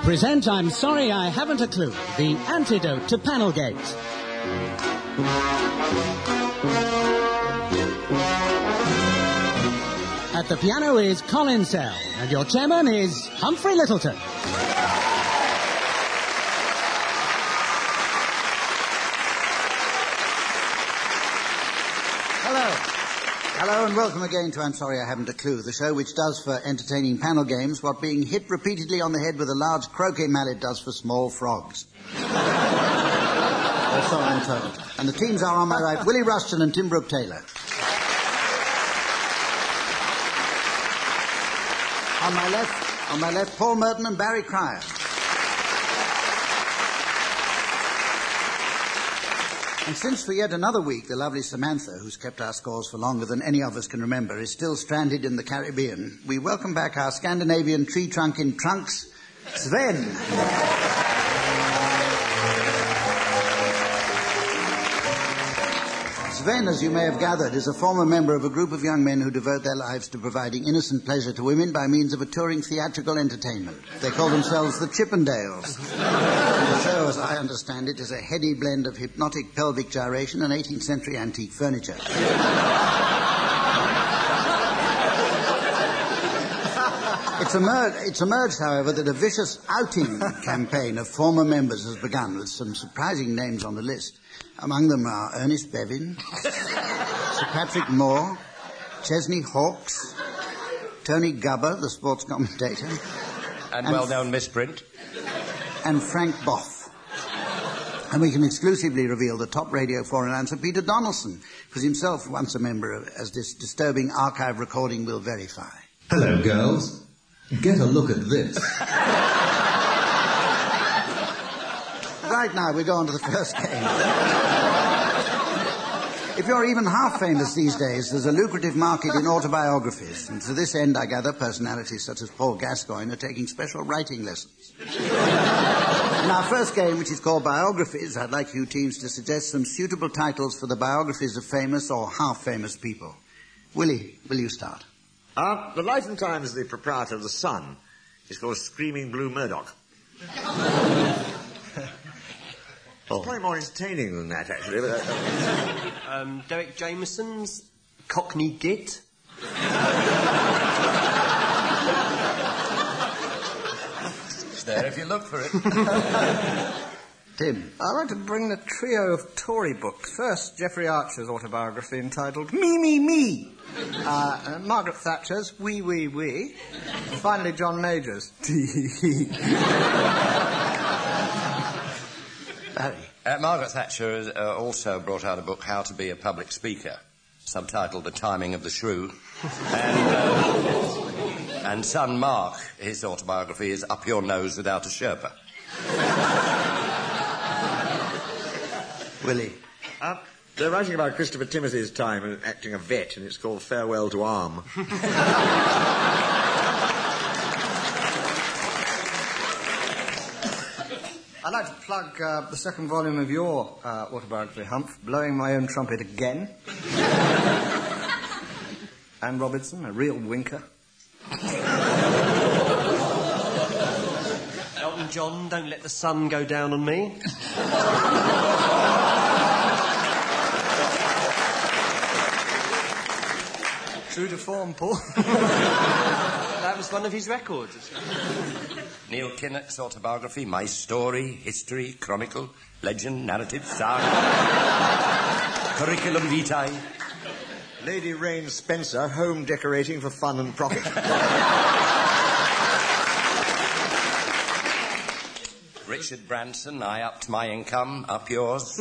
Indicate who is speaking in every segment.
Speaker 1: present I'm Sorry I Haven't a Clue, the antidote to Panelgate. At the piano is Colin Sell, and your chairman is Humphrey Littleton.
Speaker 2: Hello and welcome again to I'm Sorry I Haven't a Clue, the show which does for entertaining panel games what being hit repeatedly on the head with a large croquet mallet does for small frogs. Or so I'm told. And the teams are on my right, Willie Rushton and Tim Brooke-Taylor. On my left, Paul Merton and Barry Cryer. And since for yet another week the lovely Samantha, who's kept our scores for longer than any of us can remember, is still stranded in the Caribbean, we welcome back our Scandinavian tree trunk in trunks, Sven. Sven, as you may have gathered, is a former member of a group of young men who devote their lives to providing innocent pleasure to women by means of a touring theatrical entertainment. They call themselves the Chippendales. The show, as I understand it, is a heady blend of hypnotic pelvic gyration and 18th century antique furniture. It's emerged, however, that a vicious outing campaign of former members has begun, with some surprising names on the list. Among them are Ernest Bevin, Sir Patrick Moore, Chesney Hawkes, Tony Gubber, the sports commentator,
Speaker 3: and well-known misprint,
Speaker 2: and Frank Boff. And we can exclusively reveal the top Radio 4 announcer, Peter Donaldson, who was himself once a member of, as this disturbing archive recording will verify.
Speaker 4: Hello, girls. Get a look at this.
Speaker 2: Right now, we go on to the first game. If you're even half famous these days, there's a lucrative market in autobiographies. And to this end, I gather, personalities such as Paul Gascoigne are taking special writing lessons. In our first game, which is called Biographies, I'd like you teams to suggest some suitable titles for the biographies of famous or half-famous people. Willie, will you start?
Speaker 5: The Life and Times of the proprietor of The Sun is called Screaming Blue Murdoch. It's probably more entertaining than that, actually. But,
Speaker 6: Derek Jameson's Cockney Git.
Speaker 3: It's there if you look for it.
Speaker 2: Tim.
Speaker 7: I'd like to bring the trio of Tory books. First, Geoffrey Archer's autobiography entitled Me, Me, Me. Margaret Thatcher's We, We, We. Finally, John Major's
Speaker 3: Margaret Thatcher has also brought out a book, How to Be a Public Speaker, subtitled The Timing of the Shrew. And son Mark, his autobiography is Up Your Nose Without a Sherpa.
Speaker 2: Willie.
Speaker 5: They're writing about Christopher Timothy's time acting a vet, and it's called Farewell to Arm.
Speaker 7: I'd like to plug the second volume of your autobiography, Humph, Blowing My Own Trumpet Again. Anne Robinson, a real winker.
Speaker 6: Elton John, Don't Let the Sun Go Down on Me.
Speaker 7: True to form, Paul.
Speaker 6: That was one of his records.
Speaker 3: Neil Kinnock's autobiography, My Story, History, Chronicle, Legend, Narrative, Saga, Curriculum Vitae.
Speaker 5: Lady Rain Spencer, Home Decorating for Fun and Profit.
Speaker 3: Richard Branson, I upped my income, up yours.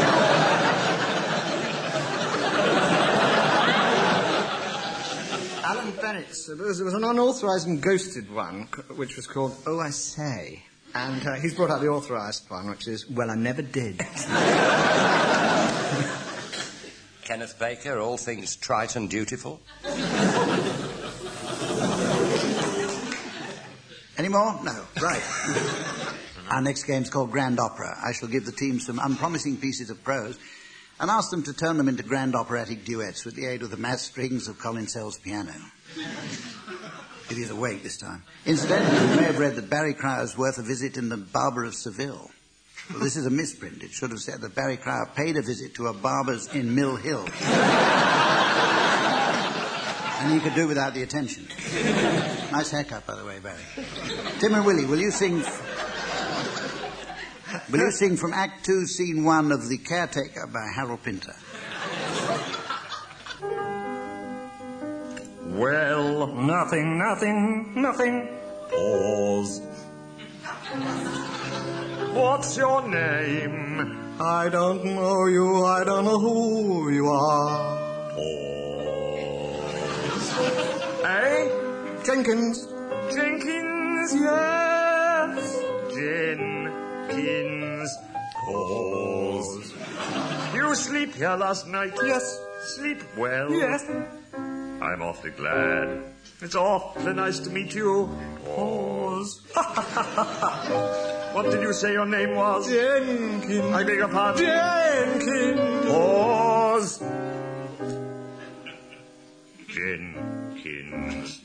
Speaker 7: Alan Bennett's, there was an unauthorised and ghosted one, which was called Oh, I Say. And he's brought out the authorised one, which is, Well, I Never Did.
Speaker 3: Kenneth Baker, All Things Trite and Dutiful.
Speaker 2: Any more? No. Right. Our next game's called Grand Opera. I shall give the team some unpromising pieces of prose and ask them to turn them into grand operatic duets with the aid of the mass strings of Colin Sell's piano. If he's awake this time. Incidentally, you may have read that Barry Crow's worth a visit in The Barber of Seville. Well, this is a misprint. It should have said that Barry Crow paid a visit to a barber's in Mill Hill. And he could do without the attention. Nice haircut, by the way, Barry. Tim and Willie, will you sing from Act 2, Scene 1 of The Caretaker by Harold Pinter?
Speaker 8: Well, nothing. Pause. What's your name?
Speaker 7: I don't know you, I don't know who you are.
Speaker 8: Pause. Eh?
Speaker 7: Jenkins.
Speaker 8: Jenkins, yes. Jenkins. Pause. You sleep here last night?
Speaker 7: Yes.
Speaker 8: Sleep well?
Speaker 7: Yes.
Speaker 8: I'm awfully glad. It's awfully nice to meet you. Pause. What did you say your name was?
Speaker 7: Jenkins.
Speaker 8: I beg your pardon?
Speaker 7: Jenkins.
Speaker 8: Pause. Jenkins.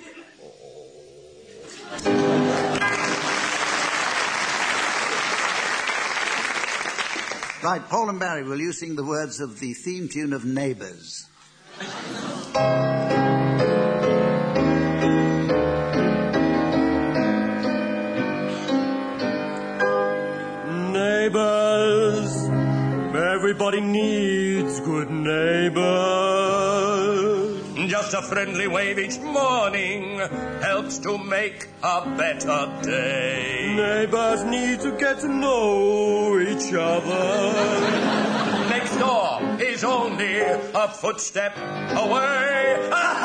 Speaker 2: Right, Paul and Barry, will you sing the words of the theme tune of Neighbours?
Speaker 8: Neighbours, everybody needs good neighbours.
Speaker 3: Just a friendly wave each morning helps to make a better day.
Speaker 8: Neighbours need to get to know each other.
Speaker 3: Next door is only a footstep away.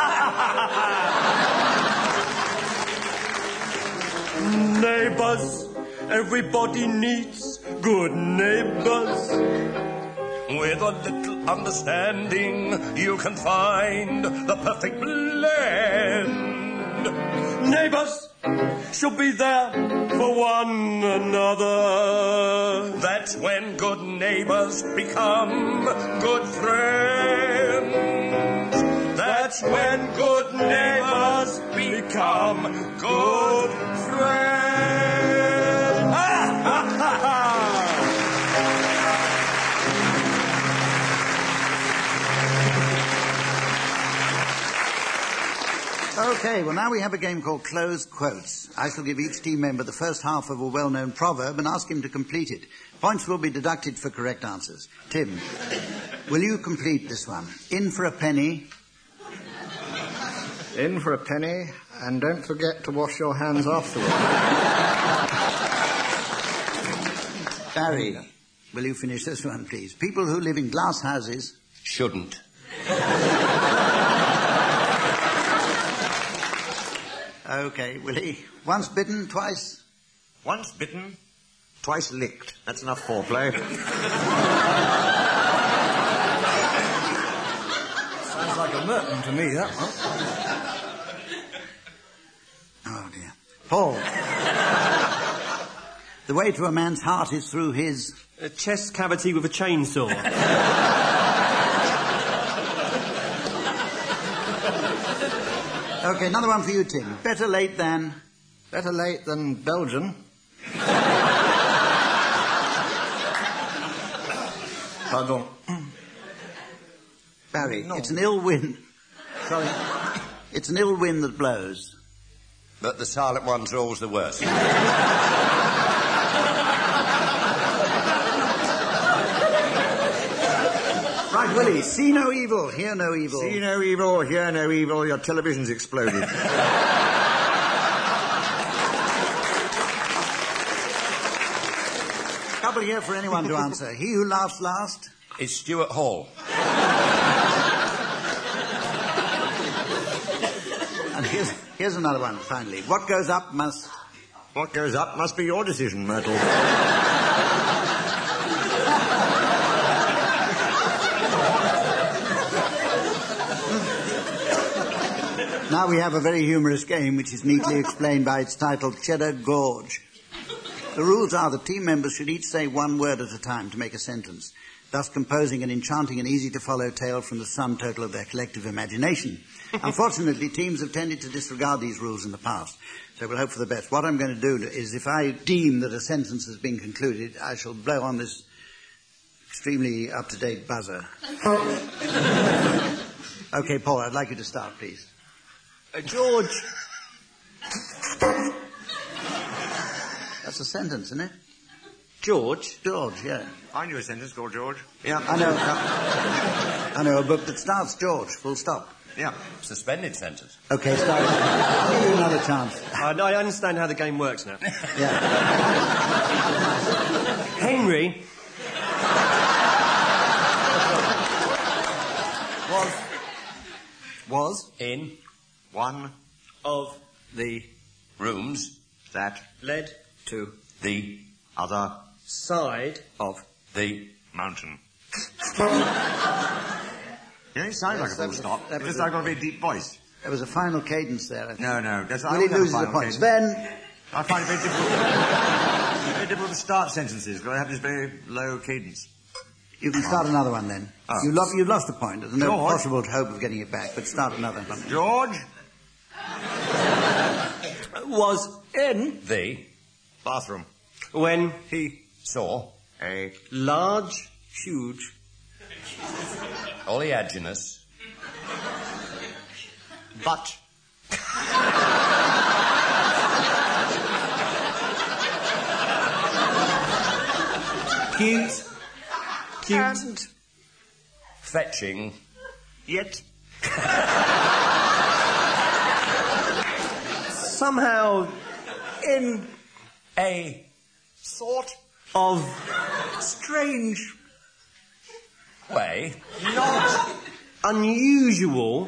Speaker 8: Neighbours, everybody needs good neighbours.
Speaker 3: With a little understanding, you can find the perfect blend.
Speaker 8: Neighbours should be there for one another.
Speaker 3: That's when good neighbors become good friends. That's when good neighbors become good friends.
Speaker 2: Okay, well, now we have a game called Closed Quotes. I shall give each team member the first half of a well-known proverb and ask him to complete it. Points will be deducted for correct answers. Tim, will you complete this one? In for a penny.
Speaker 7: In for a penny, and don't forget to wash your hands afterwards.
Speaker 2: Barry, will you finish this one, please? People who live in glass houses
Speaker 3: Shouldn't.
Speaker 2: Okay, Willie. Once bitten, twice?
Speaker 5: Once bitten, twice licked. That's enough foreplay.
Speaker 7: Sounds like a Merton to me, that one.
Speaker 2: Oh, dear. Paul. The way to a man's heart is through his...
Speaker 6: A chest cavity with a chainsaw.
Speaker 2: Okay, another one for you, Tim. Better late than...
Speaker 7: Better late than Belgian. Pardon.
Speaker 2: Barry,
Speaker 7: No.
Speaker 2: it's an ill wind.
Speaker 7: Sorry.
Speaker 2: It's an ill wind that blows.
Speaker 3: But the silent ones are always the worst.
Speaker 2: Right, Willie, see no evil, hear no evil.
Speaker 5: See no evil, hear no evil, your television's exploded.
Speaker 2: Couple here for anyone to answer. He who laughs last.
Speaker 3: It's Stuart Hall.
Speaker 2: And here's another one, finally. What goes up must...
Speaker 5: What goes up must be your decision, Myrtle.
Speaker 2: Now we have a very humorous game which is neatly explained by its title, Cheddar Gorge. The rules are that team members should each say one word at a time to make a sentence. thus composing an enchanting and easy-to-follow tale from the sum total of their collective imagination. Unfortunately, teams have tended to disregard these rules in the past, so we'll hope for the best. What I'm going to do is, if I deem that a sentence has been concluded, I shall blow on this extremely up-to-date buzzer. Okay, Paul, I'd like you to start, please.
Speaker 6: George.
Speaker 2: That's a sentence, isn't it?
Speaker 6: George?
Speaker 2: George, yeah.
Speaker 5: I knew a sentence called George.
Speaker 2: Yeah, I know. I know a book that starts George, full stop.
Speaker 5: Yeah.
Speaker 3: Suspended sentence.
Speaker 2: Okay, start. I'll give you another chance.
Speaker 6: I understand how the game works now.
Speaker 2: Yeah.
Speaker 6: Henry
Speaker 7: Was
Speaker 3: In
Speaker 5: One
Speaker 6: of
Speaker 7: the
Speaker 3: rooms
Speaker 5: that
Speaker 6: led
Speaker 7: to
Speaker 3: the
Speaker 5: other
Speaker 6: side
Speaker 7: of
Speaker 3: the
Speaker 5: mountain. You don't sound like a full stop.
Speaker 2: that
Speaker 5: It's
Speaker 2: was
Speaker 5: just I've got a very deep voice.
Speaker 2: There was a final cadence there, I think.
Speaker 5: No. That's, I
Speaker 2: Willie
Speaker 5: don't have
Speaker 2: loses
Speaker 5: a
Speaker 2: the
Speaker 5: final
Speaker 2: point.
Speaker 5: cadence.
Speaker 2: Sven,
Speaker 5: I find it very difficult to start sentences because I have this very low cadence.
Speaker 2: you can start another one then.
Speaker 5: Oh.
Speaker 2: You've lost the point. There's no
Speaker 5: George.
Speaker 2: possible hope of getting it back, but start another one.
Speaker 5: George?
Speaker 6: was in
Speaker 3: the
Speaker 5: Bathroom.
Speaker 6: when
Speaker 7: he
Speaker 3: saw
Speaker 5: A
Speaker 6: large
Speaker 7: huge
Speaker 3: oleaginous
Speaker 5: butt.
Speaker 6: cute
Speaker 5: And
Speaker 3: fetching
Speaker 5: yet
Speaker 6: somehow in
Speaker 3: a
Speaker 5: sort
Speaker 6: of
Speaker 7: strange
Speaker 3: way
Speaker 6: not unusual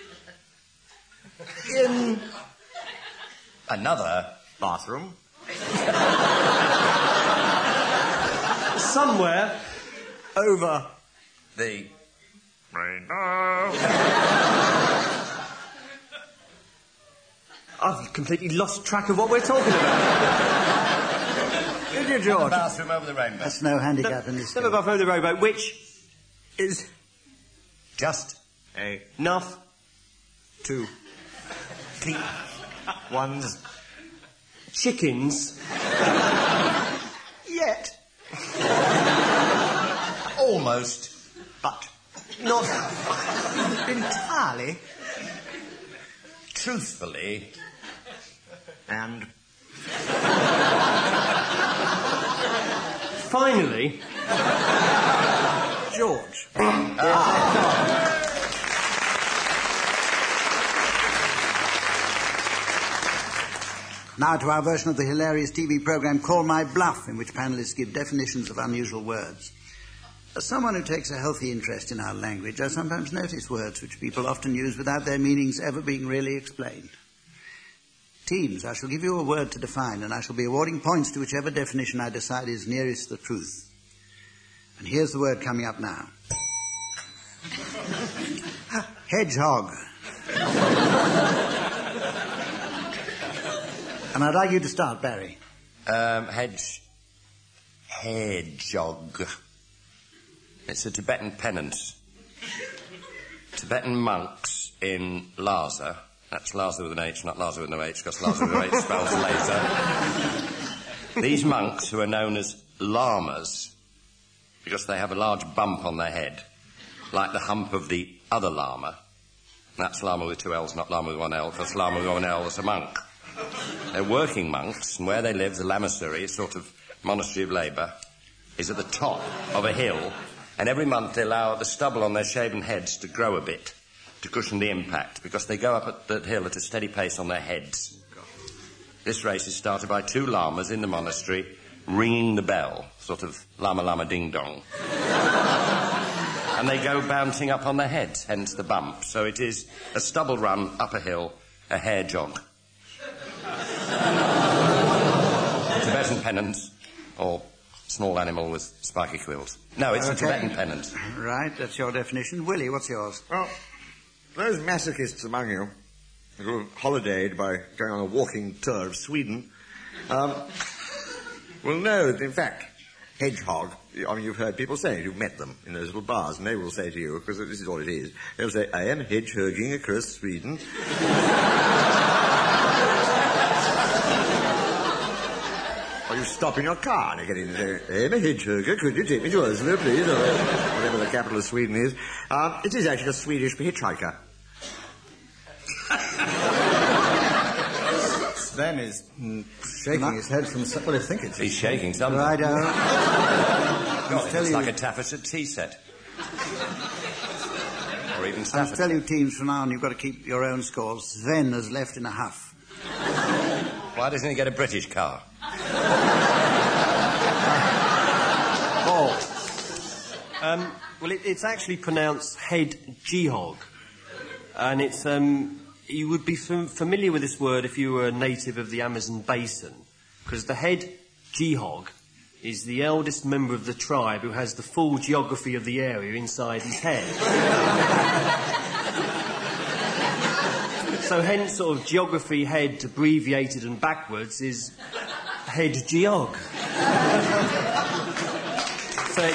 Speaker 6: in
Speaker 3: another
Speaker 5: bathroom.
Speaker 6: somewhere
Speaker 7: over
Speaker 3: the
Speaker 8: Rainbow.
Speaker 6: I've completely lost track of what we're talking about.
Speaker 7: Did you, George?
Speaker 3: bathroom over the rainbow.
Speaker 2: That's no handicap in this
Speaker 6: Never
Speaker 2: game.
Speaker 6: above the rowboat, which is
Speaker 3: Just
Speaker 5: A
Speaker 6: enough
Speaker 7: to
Speaker 5: keep one's
Speaker 6: chickens
Speaker 7: yet
Speaker 3: almost
Speaker 5: butt.
Speaker 6: not
Speaker 7: entirely
Speaker 3: truthfully
Speaker 5: And
Speaker 6: finally
Speaker 7: George.
Speaker 2: Now to our version of the hilarious TV program Call My Bluff, in which panelists give definitions of unusual words. As someone who takes a healthy interest in our language, I sometimes notice words which people often use without their meanings ever being really explained. Teams, I shall give you a word to define, and I shall be awarding points to whichever definition I decide is nearest the truth. And here's the word coming up now. Hedgehog. And I'd like you to start, Barry.
Speaker 3: hedgehog. It's a Tibetan penance. Tibetan monks in Lhasa, that's Lhasa with an H, not Lhasa with no H, because Lhasa with an H spells laser. These monks, who are known as lamas, because they have a large bump on their head, like the hump of the other lama. That's lama with two L's, not lama with one L, because lama with one L is a monk. They're working monks, and where they live, the lamasery, a sort of monastery of labour, is at the top of a hill, and every month they allow the stubble on their shaven heads to grow a bit to cushion the impact, because they go up at that hill at a steady pace on their heads. This race is started by two lamas in the monastery ringing the bell, sort of lama lama ding dong. And they go bouncing up on their heads, hence the bump. So it is a stubble run up a hill, a hare jog. Tibetan penance, or small animal with spiky quills. No, it's a Tibetan penance.
Speaker 2: Right, that's your definition. Willie, what's yours?
Speaker 5: Well, those masochists among you who have holidayed by going on a walking tour of Sweden will know that, in fact, hedgehog I mean, you've heard people say it, you've met them in those little bars, and they will say to you, because this is all it is, they'll say, I am hedgehogging across Sweden. Or you stop in your car and you get in and say, I am a hedgehogger, could you take me to Oslo, please? Or whatever the capital of Sweden is. It is actually a Swedish hitchhiker.
Speaker 7: Sven is shaking his head from... Well, I think it's...
Speaker 3: He's shaking something.
Speaker 2: Right,
Speaker 3: God, it's like a Taffeta tea set. Or even
Speaker 2: I'll
Speaker 3: Stafford.
Speaker 2: tell you, teams, from now on, you've got to keep your own scores. Sven has left in a huff.
Speaker 3: Why doesn't he get a British car?
Speaker 6: Paul. Well, it's actually pronounced hedgehog. And it's... You would be familiar with this word if you were a native of the Amazon basin, because the hedgehog is the eldest member of the tribe who has the full geography of the area inside his head. So hence sort of geography head abbreviated and backwards is hedgehog. So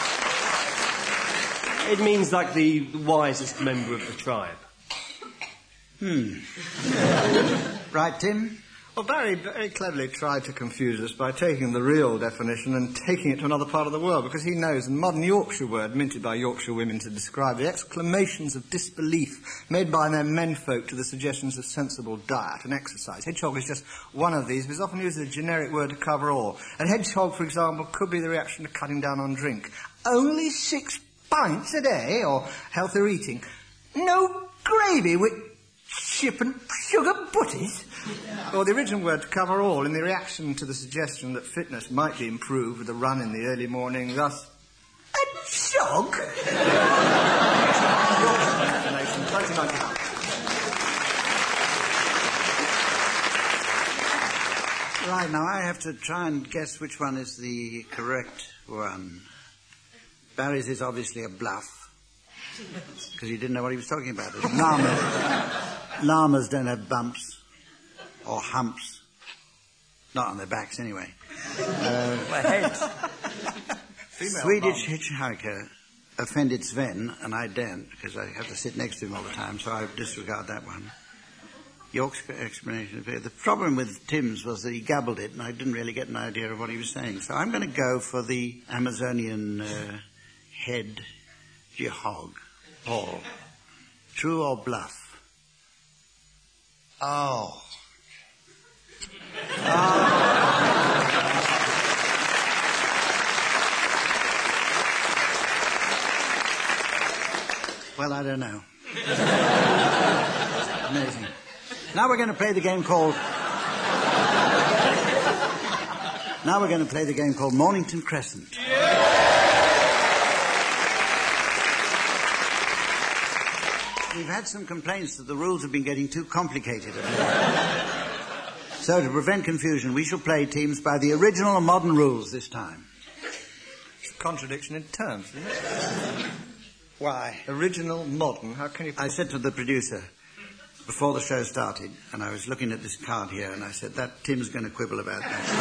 Speaker 6: it means like the wisest member of the tribe.
Speaker 2: Right, Tim?
Speaker 7: Well, Barry very cleverly tried to confuse us by taking the real definition and taking it to another part of the world, because he knows the modern Yorkshire word minted by Yorkshire women to describe the exclamations of disbelief made by their menfolk to the suggestions of sensible diet and exercise. Hedgehog is just one of these, but it's often used as a generic word to cover all. And hedgehog, for example, could be the reaction to cutting down on drink. Only 6 pints a day, or healthier eating. No gravy with chip and sugar butties. Or the original word to cover all in the reaction to the suggestion that fitness might be improved with a run in the early morning, thus, a jog?
Speaker 2: Right, now I have to try and guess which one is the correct one. Barry's is obviously a bluff, because he didn't know what he was talking about. Llamas don't have bumps or humps. Not on their backs, anyway. Swedish hitchhiker offended Sven, and I daren't, because I have to sit next to him all the time, so I disregard that one. York's explanation. The problem with Tim's was that he gabbled it, and I didn't really get an idea of what he was saying. So I'm going to go for the Amazonian hedgehog. Paul. True or bluff?
Speaker 3: Oh.
Speaker 2: Well, I don't know. Amazing. Now we're going to play the game called... Mornington Crescent. We've had some complaints that the rules have been getting too complicated. So to prevent confusion, we shall play teams by the original and modern rules this time.
Speaker 7: It's a contradiction in terms, isn't it?
Speaker 2: Why?
Speaker 7: Original, modern, how can you...
Speaker 2: I said to the producer before the show started, and I was looking at this card here, and I said, that Tim's going to quibble about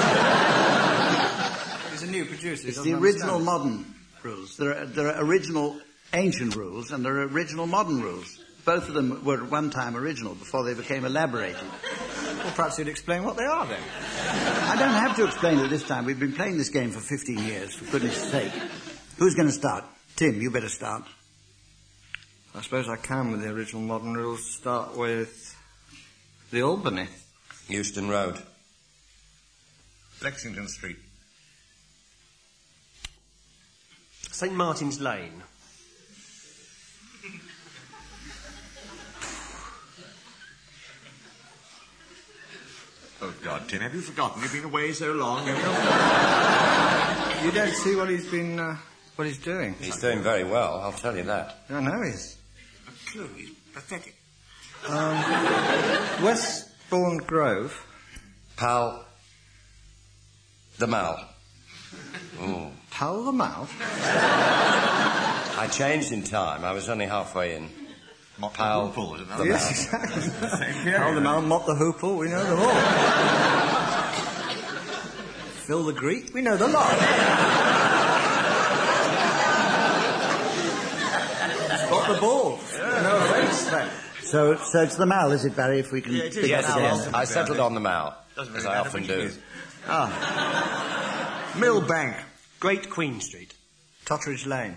Speaker 2: that.
Speaker 7: He's a new producer.
Speaker 2: It's the original modern rules. There are original ancient rules, and there are original modern rules. Both of them were at one time original before they became elaborated.
Speaker 7: Well, perhaps you'd explain what they are, then.
Speaker 2: I don't have to explain it this time. We've been playing this game for 15 years, for goodness sake. Who's going to start? Tim, you better start.
Speaker 7: I suppose I can, with the original modern rules, start with the Albany.
Speaker 3: Euston Road.
Speaker 8: Lexington Street.
Speaker 6: St. Martin's Lane.
Speaker 5: Oh, God, Tim, have you forgotten? You've been away so long, have
Speaker 7: You don't see what he's doing.
Speaker 3: He's doing very well, I'll tell you that.
Speaker 7: I know he is.
Speaker 5: A clue, he's pathetic.
Speaker 7: Westbourne Grove.
Speaker 3: Pall the Mall. Ooh.
Speaker 7: Pall the Mall?
Speaker 3: I changed in time. I was only halfway in.
Speaker 5: Mott
Speaker 3: Pall
Speaker 5: the Hoople, isn't that?
Speaker 3: the
Speaker 7: Yes,
Speaker 3: Mall.
Speaker 7: exactly. Pall the Mall, Mott the Hoople, we know them all. Phil the Greek, we know the lot. Got the ball. No offence, then.
Speaker 2: So it's the Mall, is it, Barry, if we can...
Speaker 5: Yeah, it is.
Speaker 3: Yes. I settled on the Mall,
Speaker 5: Doesn't
Speaker 3: as
Speaker 5: really
Speaker 3: I
Speaker 5: matter
Speaker 3: often
Speaker 5: which it
Speaker 3: do.
Speaker 5: is. Millbank.
Speaker 6: Great Queen Street.
Speaker 7: Totteridge Lane.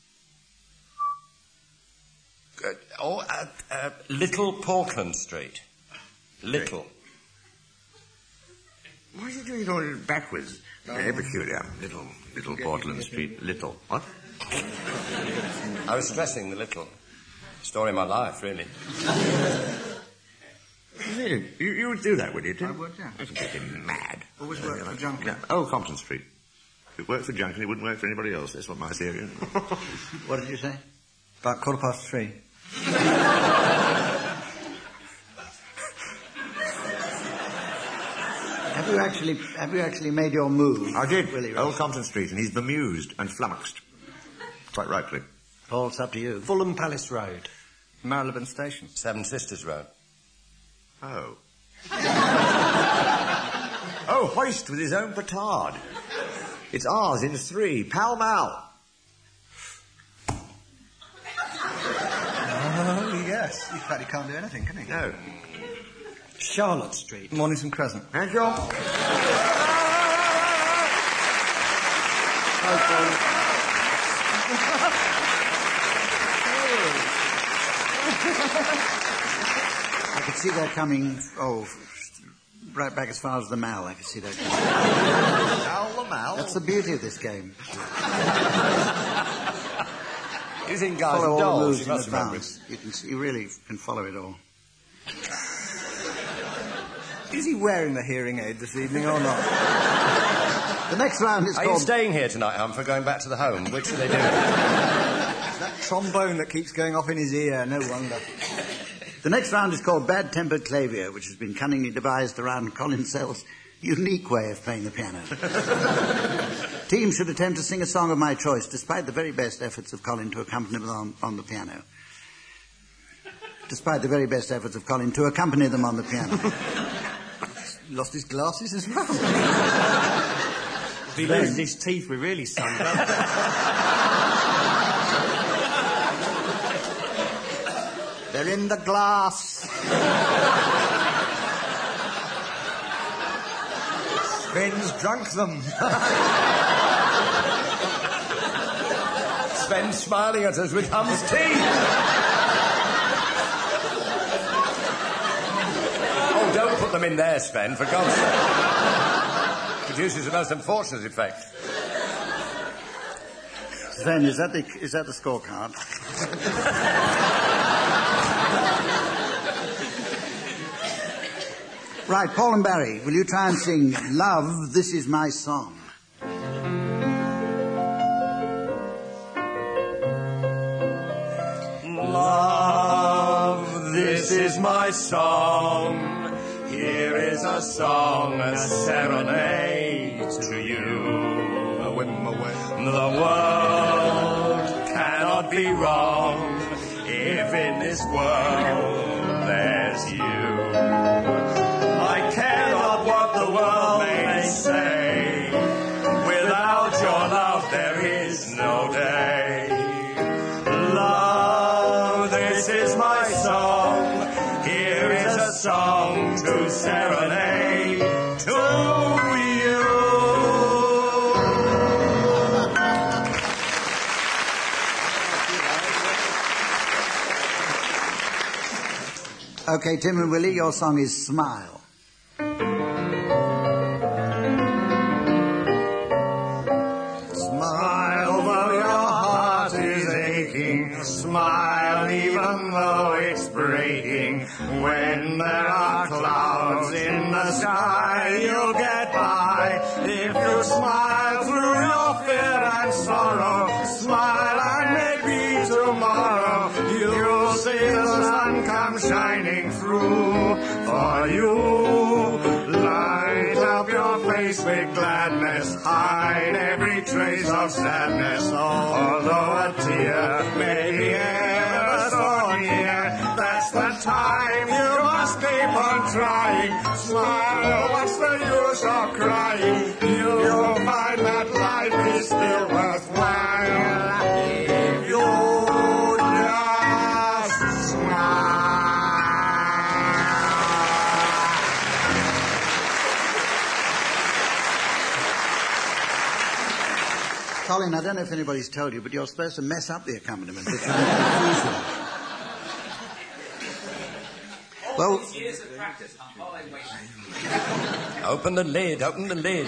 Speaker 3: Little Portland Street. Little.
Speaker 5: Why are you doing it all backwards? Very peculiar. Little Portland Street. Little. What?
Speaker 3: I was stressing the little. Story of my life, really.
Speaker 5: Really? You would do that, would you, Tim?
Speaker 7: I would, yeah.
Speaker 5: That's getting mad.
Speaker 7: Always worked for Junction.
Speaker 5: Yeah. Oh, Compton Street. If it worked for Junction, it wouldn't work for anybody else. That's what my theory is.
Speaker 2: What did you say?
Speaker 7: About 3:15.
Speaker 2: Have you actually made your move?
Speaker 5: I did.
Speaker 2: Willie
Speaker 5: Old
Speaker 2: Ross?
Speaker 5: Compton Street, and he's bemused and flummoxed. Quite rightly.
Speaker 2: Paul, it's up to you.
Speaker 6: Fulham Palace Road.
Speaker 7: Marylebone Station.
Speaker 3: Seven Sisters Road.
Speaker 5: Oh. Oh, hoist with his own petard. It's ours in 3. Pall Mall.
Speaker 7: Oh, yes. In fact, he can't do anything, can he?
Speaker 5: No.
Speaker 6: Charlotte Street.
Speaker 7: Mornington Crescent.
Speaker 5: Thank you.
Speaker 2: I could see that coming, right back as far as the Mall. I could see that coming.
Speaker 5: Mall.
Speaker 2: That's the beauty of this game.
Speaker 3: You think guys
Speaker 2: Follow
Speaker 3: are
Speaker 2: all the
Speaker 3: dolls?
Speaker 2: moves
Speaker 3: You
Speaker 2: in
Speaker 3: must remember.
Speaker 2: advance. You really can follow it all.
Speaker 7: Is he wearing the hearing aid this evening or not?
Speaker 2: The next round is
Speaker 3: Are you
Speaker 2: called...
Speaker 3: staying here tonight, Humphrey, going back to the home? Which are they doing?
Speaker 7: That trombone that keeps going off in his ear, no wonder.
Speaker 2: The next round is called Bad Tempered Clavier, which has been cunningly devised around Colin Sell's unique way of playing the piano. Teams should attempt to sing a song of my choice, despite the very best efforts of Colin to accompany them on the piano. Despite the very best efforts of Colin to accompany them on the piano.
Speaker 7: Lost his glasses as well.
Speaker 6: If he loses his teeth, we're really sunk up.
Speaker 7: They're in the glass.
Speaker 5: Sven's drunk them.
Speaker 3: Sven's smiling at us with Hum's teeth. Oh, don't put them in there, Sven, for God's sake. Produces the most unfortunate effect.
Speaker 2: Sven, is that the scorecard? Right, Paul and Barry, will you try and sing Love, This Is My Song?
Speaker 3: Love, this is my song. Here is a song, a serenade to you. The world cannot be wrong if in this world there's you. I care not what the world may say. Without your love there is no day. Love, this is my song. Here is a song to serenade to you.
Speaker 2: Okay, Tim and Willie, your song is Smile.
Speaker 5: Smile though your heart is aching. Smile even though it's breaking. When there are clouds in the sky, you'll get by. If you smile through your fear and sorrow, smile and maybe tomorrow you'll see the sun come shining through for you. Light up your face with gladness, hide every trace of sadness. Although a tear may be ever so near, that's the time you must keep on trying. Smile, what's the use of crying? You'll find that life is still worthwhile if you just
Speaker 2: Colin, I don't know if anybody's told you, but you're supposed to mess up the accompaniment. It's unusual. Well,
Speaker 9: years of practice.
Speaker 3: Open the lid, open the lid.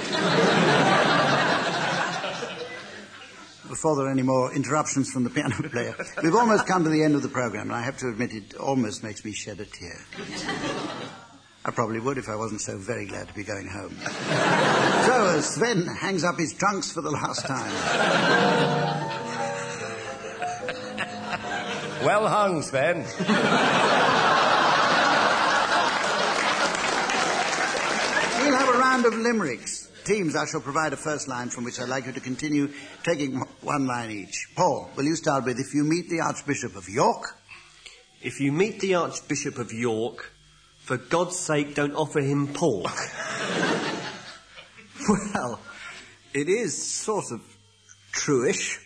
Speaker 2: Before there are any more interruptions from the piano player, we've almost come to the end of the programme, and I have to admit it almost makes me shed a tear. I probably would if I wasn't so very glad to be going home. So, as Sven hangs up his trunks for the last time.
Speaker 3: Well hung, Sven.
Speaker 2: We'll have a round of limericks. Teams, I shall provide a first line from which I'd like you to continue taking one line each. Paul, will you start with, if you meet the Archbishop of York?
Speaker 6: If you meet the Archbishop of York, for God's sake, don't offer him pork.
Speaker 7: Well, it is sort of true-ish.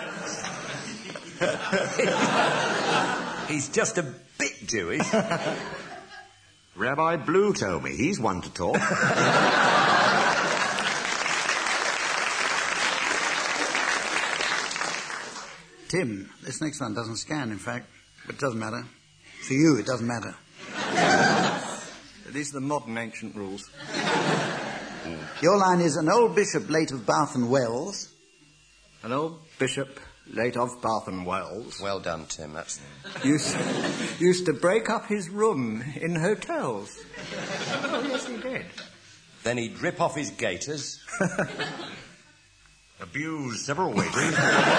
Speaker 3: He's just a bit Jewish.
Speaker 8: Rabbi Blue told me he's one to talk.
Speaker 2: Tim, this next one doesn't scan, in fact, but it doesn't matter. For you, it doesn't matter.
Speaker 7: These are the modern ancient rules.
Speaker 2: Your line is, an old bishop late of Bath and Wells.
Speaker 7: An old bishop late of Bath and Wells
Speaker 3: Well done, Tim. That's...
Speaker 7: used to break up his room in hotels. Oh, yes, he did.
Speaker 3: Then he'd rip off his gaiters.
Speaker 8: Abused several waiters.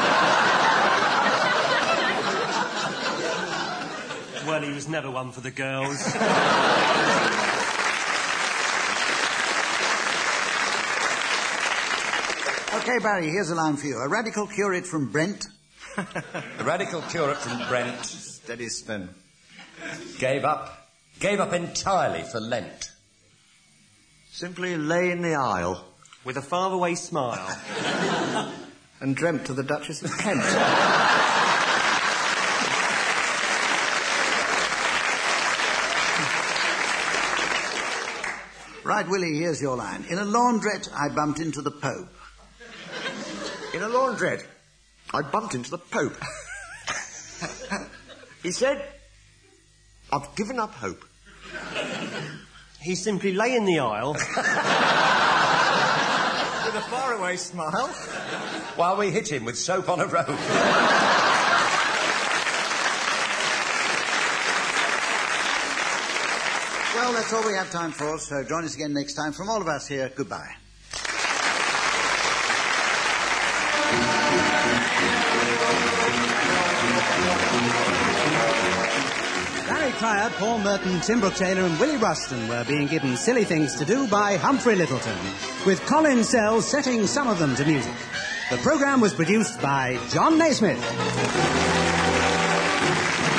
Speaker 6: Well, he was never one for the girls.
Speaker 2: OK, Barry, here's a line for you. A radical curate from Brent.
Speaker 3: The radical curate from Brent
Speaker 7: Steady spin.
Speaker 3: gave up entirely for Lent.
Speaker 8: Simply lay in the aisle.
Speaker 6: With a faraway smile.
Speaker 7: And dreamt of the Duchess of Kent.
Speaker 2: Right, Willie, here's your line. In a laundrette, I bumped into the Pope.
Speaker 8: In a laundrette, I bumped into the Pope. He said, I've given up hope.
Speaker 6: He simply lay in the aisle.
Speaker 7: With a faraway smile.
Speaker 3: While we hit him with soap on a rope.
Speaker 2: Well, that's all we have time for, so join us again next time. From all of us here, goodbye.
Speaker 1: Barry Clyde, Paul Merton, Tim Brooke Taylor and Willie Ruston were being given silly things to do by Humphrey Littleton, with Colin Sells setting some of them to music. The programme was produced by John Naismith.